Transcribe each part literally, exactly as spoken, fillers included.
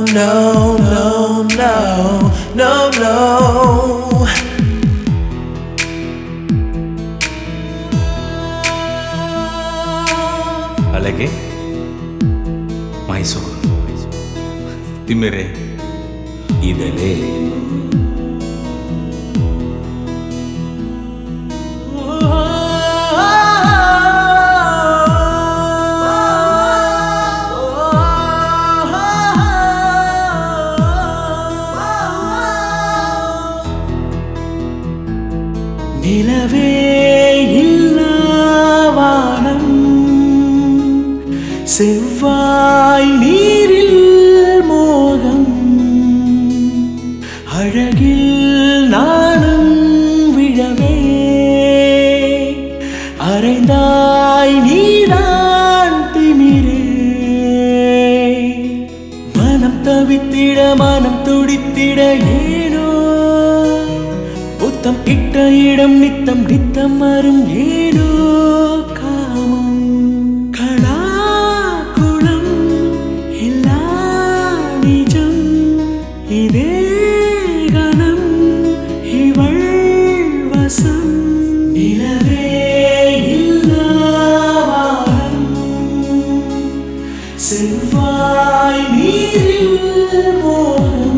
no, no, no, no, no. అలాగే మైసూర్ తిమ్మిరే ఇదలే நிலவே இல்லா வானம் செவ்வாய் நீரில் மோகம் அழகில் நானும் விழவே அரைந்தாய் நீதான் திமிரே மனம் தவித்திட மனம் துடித்திட ஏனோ புத்தம் இட்ட இடம் நித்தம் நித்தம் வரும் ஏனோ காமம் களா குளம் எல்லா நிஜம் இதே கணம் இவள் வசம் நிலவே இல்லா வானம் செவ்வாய் நீரில் மோகம்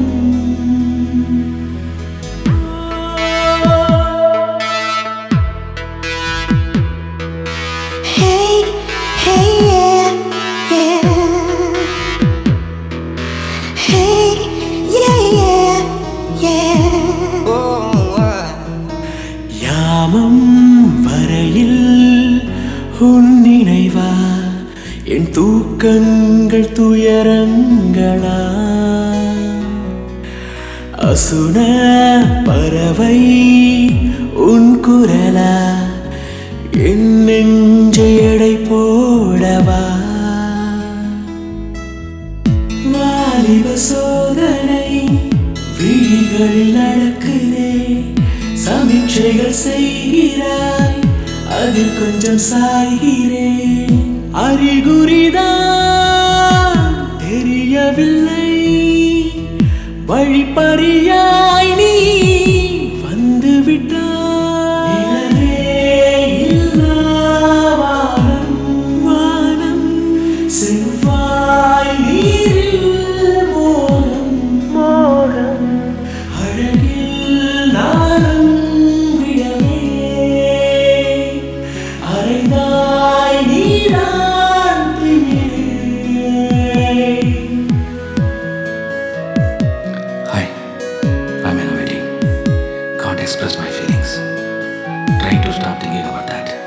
யாமம் வரையில் உன் நினைவா என் தூக்கங்கள் துயரங்களா அசுன பறவை உன் குரலா என் நெஞ்சை எடை போடவா வாலிப சோதனை விழிகளில் நடக்குதே சமீட்சைகள் செய்கிறாய் அதில் கொஞ்சம் சாய்கிறேன் அறிகுறிதான் தெரியவில்லை வழிப்பறியாய் நீ வந்து விட்டாய் நிலவே இல்லா வானம் வானம் செவ்வாய் நீரில் மோகம் மோகம் அழகில் நானும் விழவே அரைந்தாய் நீதான் திமிரே. Hi, I'm in a wedding. Can't express my feelings. Trying to stop thinking about that.